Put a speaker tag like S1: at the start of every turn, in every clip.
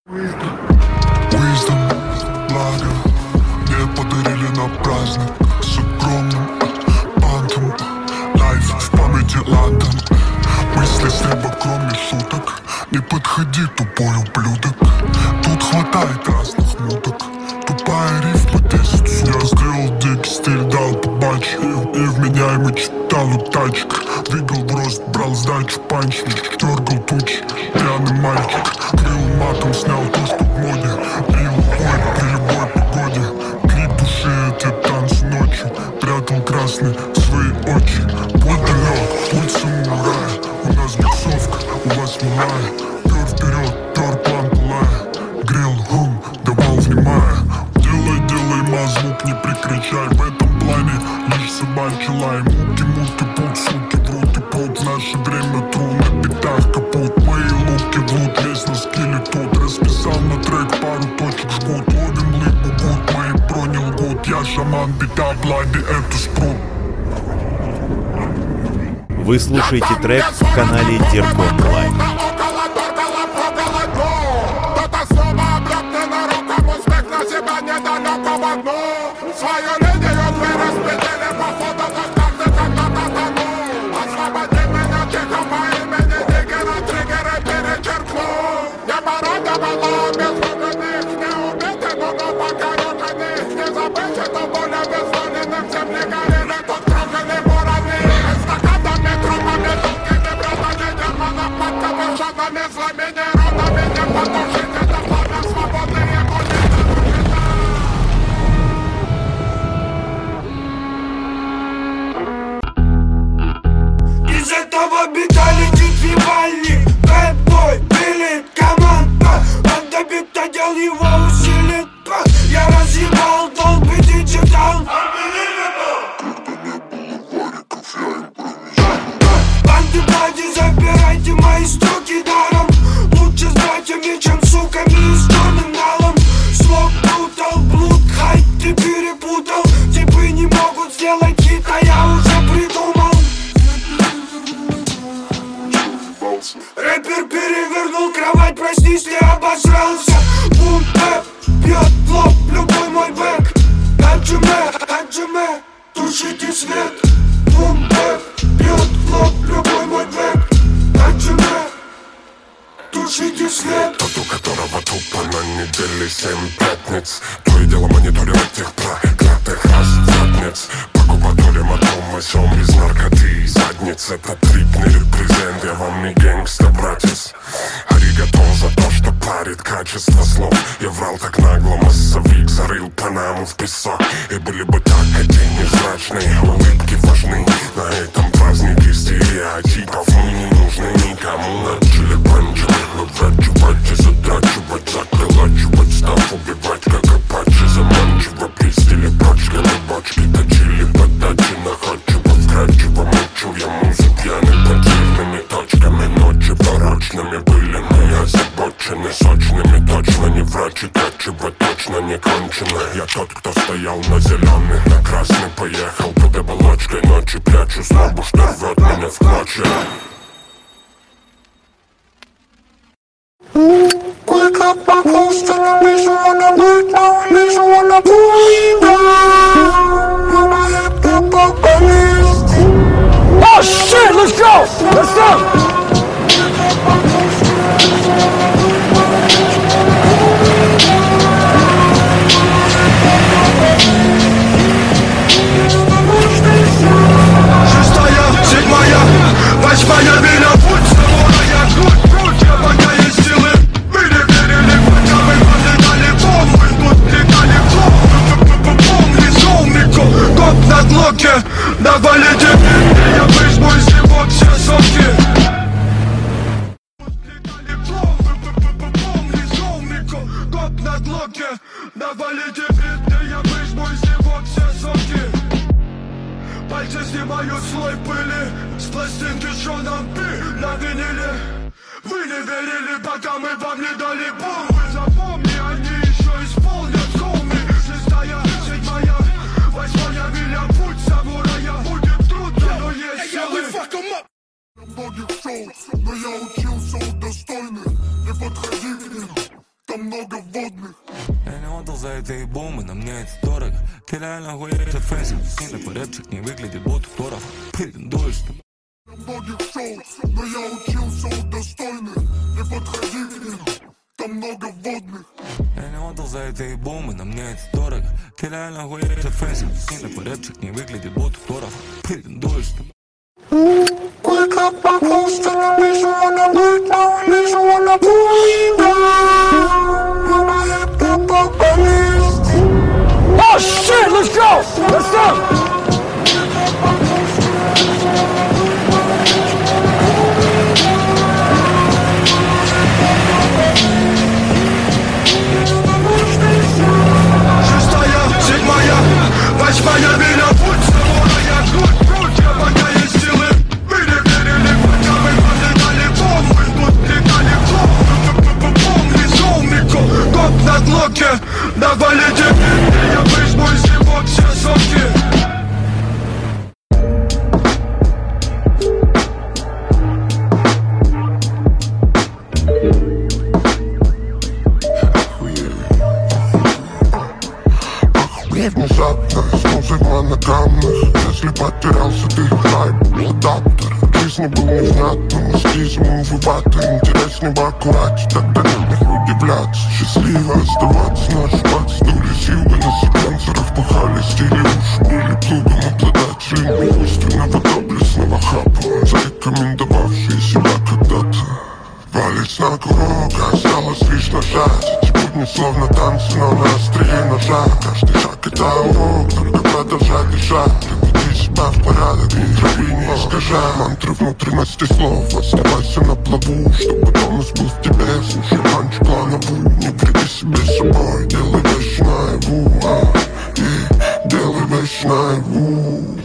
S1: Wisdom, благо мне подарили на праздник с огромным пантом. Лайф в памяти ладом. Мысли с неба, кроме шуток. Не подходи, тупой ублюдок. Тут хватает разных муток. Тупая рифма 10 суток. Я сделал дикий стиль, дал побачить. И вменяемый читал у тачек. Двигал в рост, брал сдачу панчник. Дергал тучи, пьяный мальчик. Крыл матом, снял то, что в моде. Пил хуй при любой погоде. Клип души, эти танцы ночью. Прятал красный свои очи. Пульт далек, пульт самурая. У нас боксовка, у вас малая. Пёр вперед, пёр план пылая. Грел гум, давал внимая. Делай, ма, звук не прекращай. В этом плане лишь собачий лай. Муки, пут, суки, врут и пот. В наше время тру на битах капут. Мои луки врут, весь на скилле тут. Расписал на трек пару точек жгут. Ловим липу гуд, мои брони лгут. Я шаман, бита, блади, это спрут.
S2: Вы слушаете трек в канале Диркон Лайв.
S3: Из этого бита летит Вивальни. Бэтбой, пилит команда. Банда бита дел его усилит. Я разъебал долбый диджитал. Банды блади, забирайте мои строки даром. Лучше с братьями, чем суками и с терминалом. Слог брутал, блуд, хайп ты перепутал. Типы не могут сделать хит, а я уже придумал. Рэпер перевернул кровать, проснись, не обосрался. Бум-бэп, бьет в лоб любой мой бэк. Хаджиме, тушите свет. Бум-бэп, бьет в лоб любой мой бэк. Хаджиме, тушите свет.
S4: Тот, у которого тупо на неделе 7 пятниц. То и дело мониторировать тех проклятых задниц. Покупателям от дома сём без наркоты и задниц. Это трипный репрезент, я вам не гэнгста, братец. Аригато за то, что парит качество слов. Я врал так нагло, массовик зарыл Панаму в песок. И были бы так эти незначные улыбки важны. На этом празднике стереотипов мы не нужны никому. Начали панчами выврачивать и затрачивать, заколачивать, став убивать, как апачи. Заманчиво пиздили пачками бочки, точили подачи находчиво, вкрадчиво мучу я музык пьяный противными точками. Ночи порочными были мы озабочены сочными, точно не врач и качево, точно не кончено. Я тот, кто стоял на зеленый, на красный поехал под оболочкой ночи. Прячу злобу, что рвет меня в клочья.
S1: Wake up, my close to the mission, wanna work now, mission, wanna pull me down. Wanna hit up a list.
S3: Oh shit, let's go! Let's go!
S5: Шестая, седьмая, восьмая миля, путь самурая, круть, я пока есть силы. Мы не верили, пока мы подлетали бомб, мы тут летали в помни солнику, коп на глоке, навалите бит, я выжму из него все соки. Летали в помни солнику, коп на глоке, навалите бит, я выжму из него все соки. Пальцы снимают слой пыли с пластинки Шоном Пи на виниле. Вы не верили, пока мы вам не дали бум. Вы запомни, они еще исполнят хоми. Шестая, седьмая, восьмая миля, путь самурая. Будет трудно, но есть силы.
S1: Многих шоу, но я учился у достойных. Не подходи к ним, там много водных.
S5: Я не отдал за это и бомбы, на мне это дорого. Ты реально охуеешь от фэнси, сильно по-рэпчик не выглядит, будто дорого. Претендуешь ты.
S1: На многих шоу, но я учился у достойных. Не подходи к ним, там много водных.
S5: Я не отдал за это и бомбы, на мне это дорого. Ты реально охуеешь от фэнси, сильно по-рэпчик не выглядит, будто дорого. Претендуешь ты.
S3: Wake up, my clothes, turn the vision on the night now, and vision on the pull down. Put my head up my list. Oh shit, let's go! Let's go! Шестая, седьмая, восьмая, меня путь, снова я круть, я пока есть силы. Переверили путями, подлетали бомбы, тут летали полный золмику. Коп на глоке, навалите бит, я выжму из него все соки.
S1: Внезапно снова в моногамных. Если потерялся, ты знай, адаптер. Жизнь был невнятным, эскизм вывата. Интереснее бы аккуратнее, тогда не удивляться. Счастливо оставаться, наш пак сдули с юга. На секвенсорах пахали стили уши. Были плугом обладать жизнью искусственного доблестного хапа, зарекомендовавшие себя когда-то. Палец на курок, осталось лишь нажать. Эти будни словно танцы, но на острие ножа. Каждый шаг это урок, только продолжай дышать. Приведи себя в порядок, и трави не искажай. Мантры внутренности слов, оставайся на плаву, чтобы тонус был в тебе. Слушай панч планову, не вреди себе собой. Делай вещи наяву, и делай вещи наяву.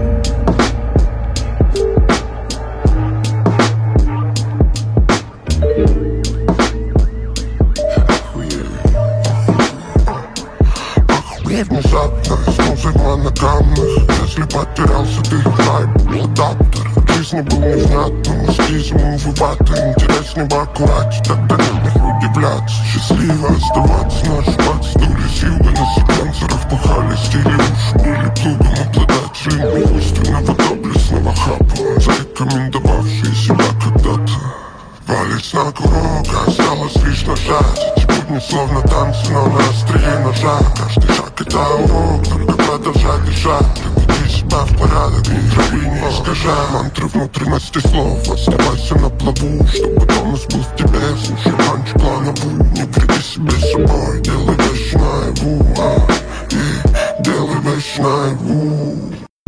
S1: Внезапно снова в моногамных. Если потерялся, ты знай, адаптер. Жизнь был невнятным, эскизм вывата. Интереснее бы аккуратнее, тогда не удивляться. Счастливо оставаться, наш пак сдули с юга. На секвенсорах пахали стили уши. Были плугом обладать жизнью искусственного доблестного хапа, зарекомендовавшие себя когда-то. Палец на курок, осталось лишь нажать. Эти будни словно танцы, но на острие ножа. Каждый шаг это урок, только продолжай дышать. Приведи себя в порядок, и трави не искажай. Мантры внутренности слов, оставайся на плаву, чтобы тонус был в тебе. Слушай панч планову, не вреди себе собой. Делай вещи наяву, и делай вещи наяву.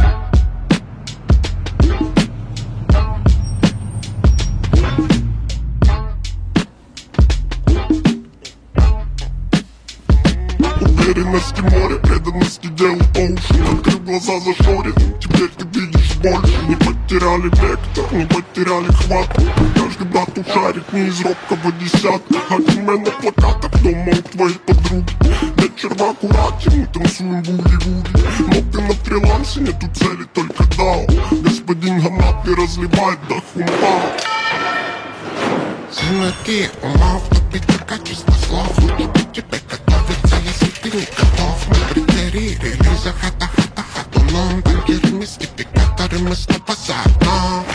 S1: Уверенности море, преданности делу оушен. Открыл глаза зашорен, теперь ты видишь больше. Не потеряли вектор, не потеряли хват. Каждый брат ушарит не из робкого десятка. Один на плакатах дома у твоей подруги. Вечер в аккурате, мы танцуем буги-вуги. Но ты на фрилансе, нету цели, только дао. Господин Ганапи разливает до хумпа.
S6: Синоки ума втупить качество слов. Лучше бы тебе готовиться, если ты не готов. Мы критерии релиза хата-хата-хатуном. Банкиры, мистификаторы, мы снова заодно.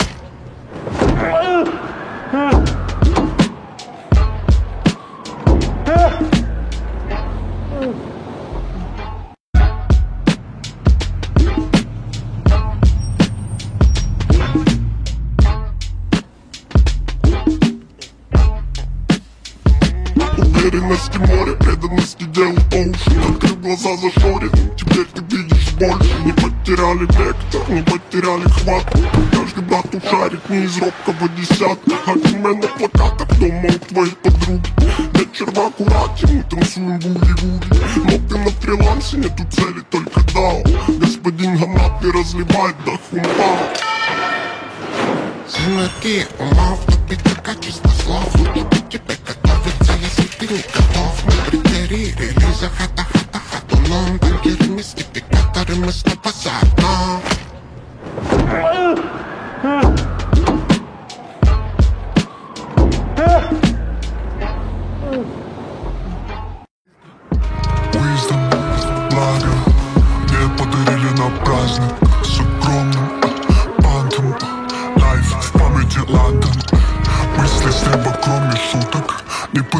S1: Уверенности море, преданности делу оушен. Открыл глаза зашорен, теперь ты видишь больше. Не потеряли вектор, не потеряли хват. Каждый брат ушарит не из робкого десятка. Один на плакатах дома у твоей подруги. Вечер в аккурате, мы танцуем буги-вуги. Но ты на фрилансе, нету цели, только дао. Господин Ганапи разливает до хумпа.
S6: Синоки ума втупить качество слов. Лучше бы тебе готовиться, если ты не готов. Мы критерии релиза хата-хата-хатуном. Банкиры, мистификаторы, мы снова заодно.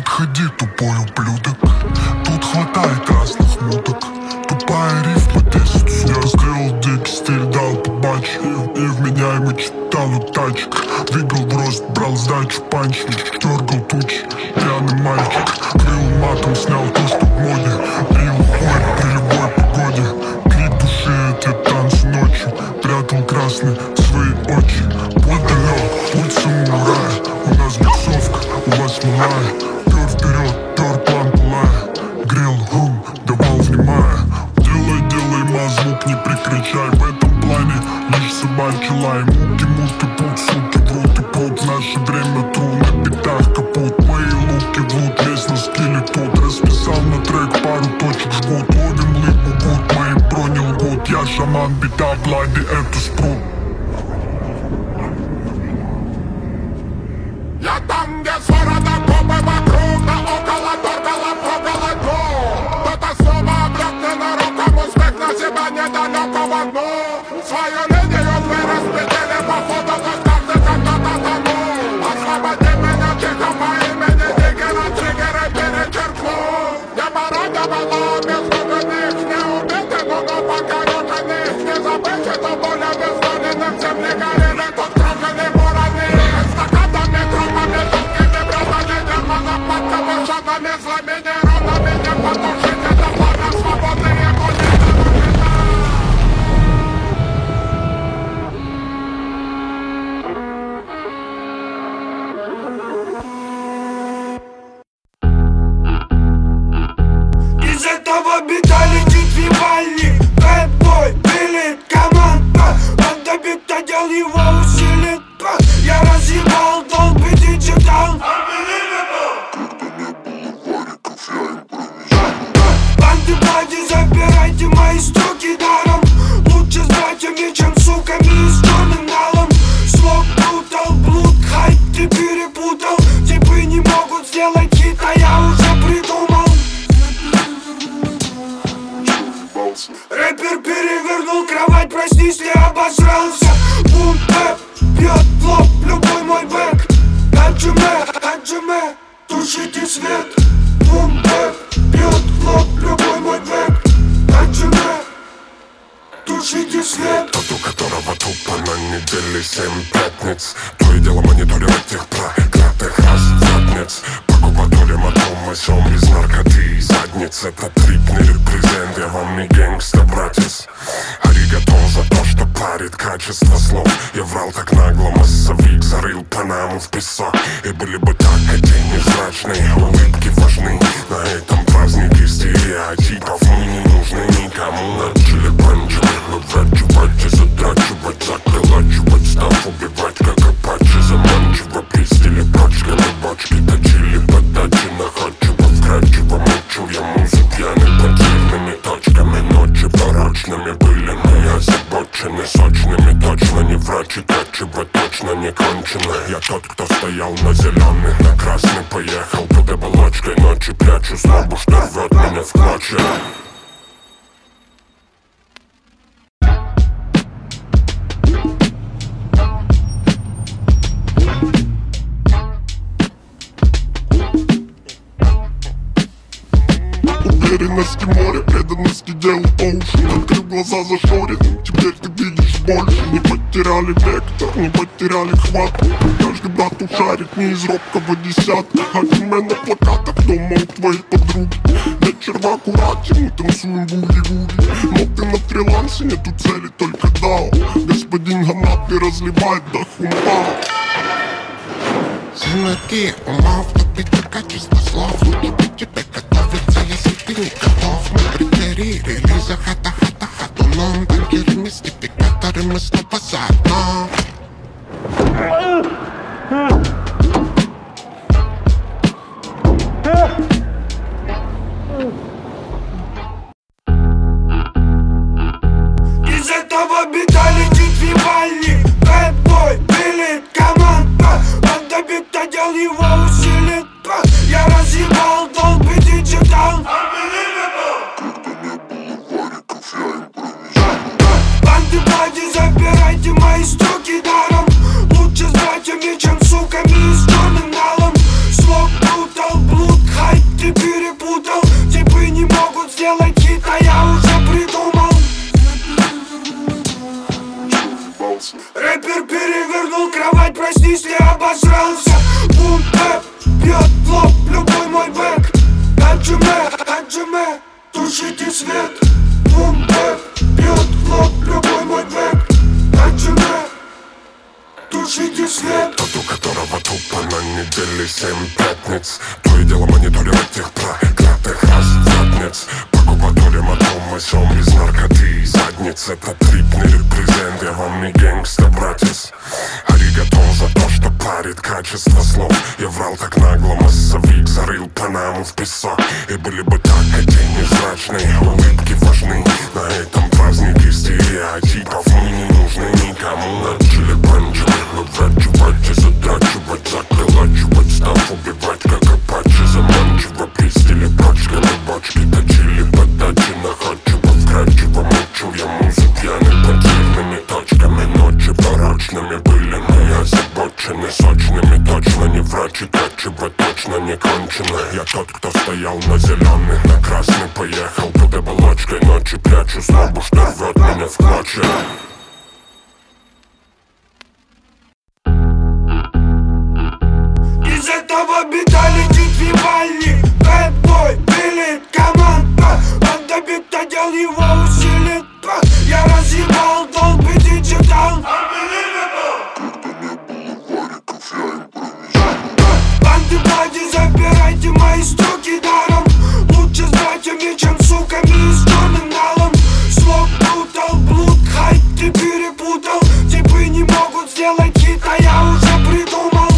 S1: подходи, тупой ублюдок. Тут хватает разных муток. Тупая рифма 10 суток. Я сделал дикий стиль, дал побач. И вменяемый читал тачек. Двигал в рост, брал сдачу, панч. Дергал тучи, пьяный мальчик. Крыл матом, снял то, что в моде. Бил хуй при любой погоде. Крик души, эти танцы ночью. Прятал красный свои очи. Путь далек, путь самурая. У нас биксовка, у вас малая. Пёр вперед, пёр план пылая. Грел гум, давал внимая. Делай, ма, звук не прекращай. В этом плане лишь собачий лай. Муки, пут, суки, врут и пут. В наше время тру на битах капут. Мои луки врут, весь на скилле тут. Расписал на трек, пару точек жгут. Ловим липу, гуд, мои брони лгут. Я шаман, бита, блади, это спрут.
S6: Я там, где стороны копы вокруг, да около торкала, пробила дно. Кто-то снова обрёк ненароком успех на себя недалекого дну. Свою линию вы распределили по ходу, как каждый когда-то тонул. Освободи меня тихо по имени Диггера, триггеры перечеркнул. Я порадовала бездумных, не убитых, но покорёженных. Не забыть эту боль обездоленных, всем не горели, тут кровяные вороны. Эстакадами, тропами, тонкими братами, демонов под капюшонами, злыми нейронами. Не потушить это пламя, свободные пути.
S3: Из этого бита летит Вивальди. Бэтбой, пилит команда. Банда бита дел его усилит. Я разъебал долбый диджитал. Банды блади, забирайте мои строки даром. Лучше с братьями, чем суками и с черным налом. Слог брутал, блуд, хайп ты перепутал. Типы не могут сделать хит, а я уже придумал. Рэпер перевернул кровать, проснись, не обосрался. Бум-бэп, бьет в лоб любой мой бэк. Хаджиме, тушите свет. Бум-бэп, бьет в лоб любой мой бэк. Хаджиме, тушите свет.
S4: Тот, у которого тупо на неделе 7 пятниц. То и дело мониторировать их проклятых задниц. Покупателем от дома, сём без наркоты и задниц. Это трипный репрезент, я вам не гэнгста, братец. Аригато за то, что парит качество слов. Я врал так нагло, массовик зарыл Панаму в песок. И были бы так эти невзрачные улыбки важны. На этом празднике стереотипов мы не нужны никому. Начали панчами выворачивать и затрачивать, заколачивать, став убивать, как апачи. Заманчиво пиздили пачками бочки, точили подачи находчиво, вкрадчиво мучу я музы пьяный подзывными точками. Ночи порочными были мы озабочены, сочными точно не врач и качево точно не кончено. Я тот, кто стоял на зеленый, на красный поехал под оболочкой ночи. Прячу злобу, что рвет меня в клочья.
S6: Уверенности море, преданности делу по уши. Открыл глаза зашоренным, теперь ты видишь больше. Не потеряли вектор, не потеряли хват. Каждый брат ушарит не из робкого десятка. Хаджиме на плакатах дома у твоей подруги. Вечер в аккурате, мы танцуем буги-вуги. Но ты на фрилансе, нету цели, только дао. Господин Ганапи разливает до хумпао. Синоки ума втопить качество слов. Лучше быть тебе готовиться, если ты не готов. Мы критерии релиза хата-хата-хатуном. Банкиры, мистификаторы, мы снова заодно.
S3: Из этого бита летит Вивальди. Бэтбой, пилит команда. Банда бита дел его усилит. Я разъебал долбый диджитал.
S4: пятниц. То и дело мониторю этих проклятых развратниц. Покупателем атомасом из наркоты и задниц. Это трипный репрезент, я вам не гэнгста, братец. Аригато за то, что парит качество слов. Я врал так нагло, массовик зарыл Панаму в песок. И были бы так эти невзрачные улыбки важны. На этом празднике стереотипов мы не нужны никому. Начали банджевать, выворачивать и задрачивать, заколачивать, став убивать, как апачи. Заманчиво пиздили пачками бочки, точили подачи находчиво, вкрадчиво мучил я музык пьяных противными точками. Ночи порочными были мы озабочены, сочными точно не врач и качево точно не кончено. Я тот, кто стоял на зеленый, на красный поехал под оболочкой ночи. Прячу злобу, что рвет меня в клочья.
S3: Из этого бита летит Вивальни. Бэтбой, пилит команда. Банда дел его усилит. Я разъебал долбы диджитал. Банды блади, забирайте мои строки даром. Лучше с братьями, чем суками и с черным налом. Слог брутал, блуд, хайп ты перепутал. Типы не могут сделать хит, а я уже придумал.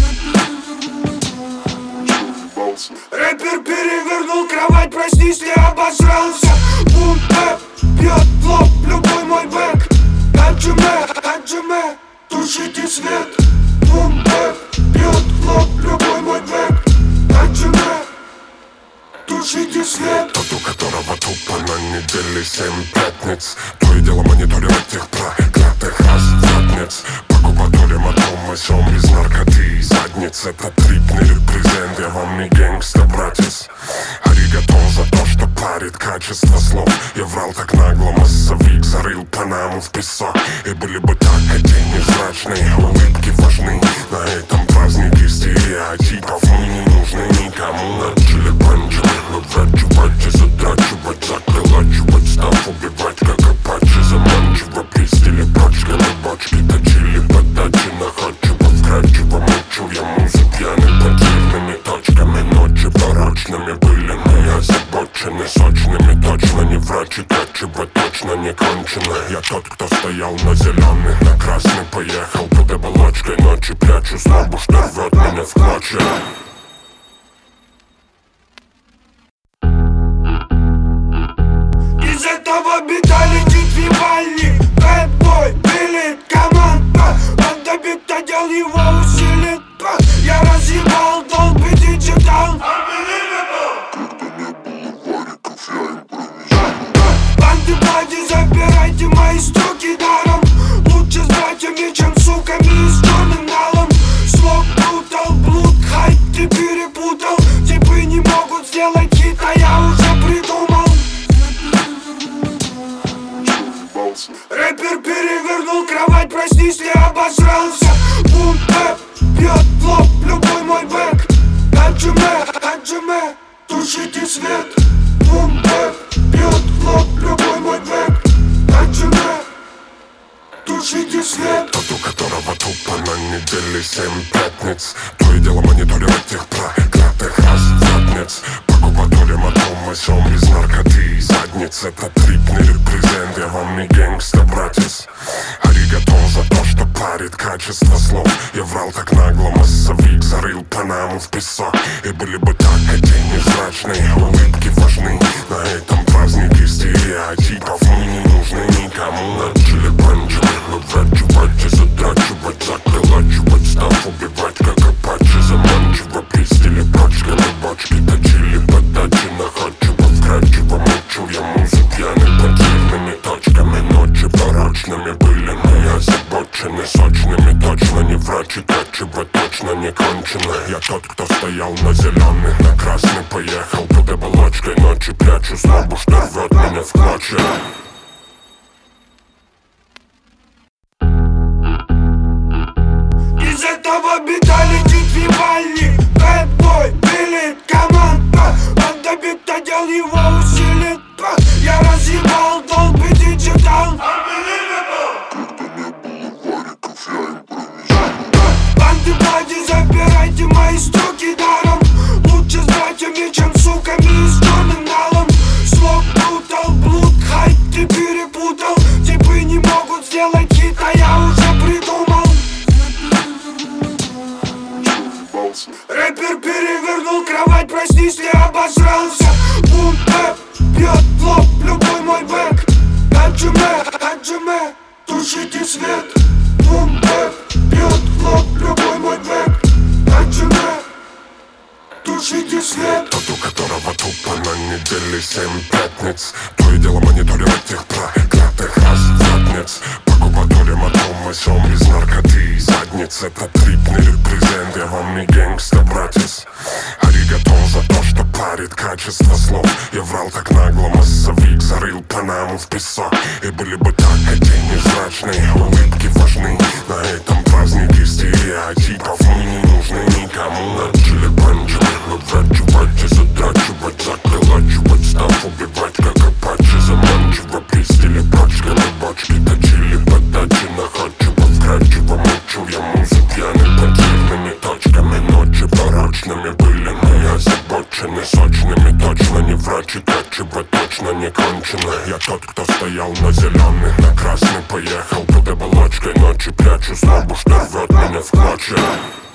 S3: Рэпер перевернул кровать, проснись, ты обосрался. Бум-бэп, бьет в лоб любой мой бэк. Хаджиме, тушите свет. Бум-бэп, бьет в лоб любой мой бэк. Хаджиме, тушите свет.
S4: Тот, у которого тупо на неделе 7 пятниц. То и дело мониторю этих проклятых развратниц. Покупателем атомасом из наркоты и задниц. Это трипный репрезент, я вам не гэнгста, братец. Аригато за то, что парит качество слов. Я врал так нагло, массовик зарыл Панаму в песок. И были бы так эти невзрачные улыбки важны. На этом празднике стереотипов мы не нужны никому. Начали банджевать, выворачивать и задрачивать, заколачивать, став убивать, как апачи. Заманчиво пиздили пачками бочки, точили подачи находчиво, вкрадчиво мучил я музык пьяных противными точками. Ночи порочными были мы озабочены, сочными точно не врач и качево точно не кончено. Я тот, кто стоял на зеленый, на красный поехал под оболочкой ночи. Прячу злобу, что рвет меня в клочья.
S3: Из этого бита летит Вивальни. Бэтбой, пилит команда. Банда дел его усилит. Я разъебал долбы диджитал. Банды блади, забирайте мои строки даром. Лучше с братьями, чем суками и с черным налом. Слог брутал, блуд, хайп ты перепутал. Типы не могут сделать хит, а я уже придумал. Рэпер перевернул кровать, проснись, ты обосрался. Бум-бэп, бьет в лоб любой мой бэк. Хаджиме, тушите свет. Бум-бэп, бьет в лоб любой мой бэк. Хаджиме, тушите свет.
S4: Тот, у которого тупо на неделе 7 пятниц. То и дело мониторю этих проклятых развратниц. Покупателем атомасом из наркоты и задниц. Это трипный репрезент, я вам не гэнгста, братец. Аригато за то, что парит качество слов. Я врал так нагло, массовик зарыл Панаму в песок. И были бы так эти невзрачные улыбки важны. На этом празднике стереотипов мы не нужны никому. Начали банджевать, выворачивать и задрачивать, заколачивать, став убивать, как апачи. Заманчиво пиздили пачками бочки, точили подачи находчиво, вкрадчиво мучил я музык пьяных противными точками. Ночи порочными были мы озабочены, сочными точно не врач и качево точно не кончено. Я тот, кто стоял на зеленый, на красный поехал под оболочкой ночи. Прячу злобу, что рвет меня в клочья.
S3: Из этого бита летит Вивальни. Бэтбой, пилит команда. Банда дел его усилит. Я разъебал долбы диджитал. Банды блади, забирайте мои строки даром. собрался. Бум-бэп бьет в лоб любой мой бэк. Аджиме, тушите свет. Бум-бэп бьет в лоб любой мой бэк. Аджиме, тушите свет.
S4: Тот, у которого тупо на неделе 7 пятниц. То и дело мониторить их проклятых развратниц. Покупателем атомасом без наркоты и задниц. Это трипный репрезент, я вам не гэнгста, братец. Аригато за то, что парит качество слов. Я врал так нагло, массовик зарыл Панаму в песок. И были бы так одни невзрачные улыбки важны. На этом празднике стереотипов мы не нужны никому. Начали панчами выворачивать и задрачивать, заколачивать, став убивать, как апачи. Заманчиво пиздили пачками бочки, точили подачи находчиво, вкрадчиво мучу я музы пьяный подзирными точками. Ночи порочными были мы озабочены сочными. Точно не врач и качево, точно не кончено. Я тот, кто стоял на зеленый, на красный поехал под оболочкой ночи. Прячу злобу, что рвет меня в клочья.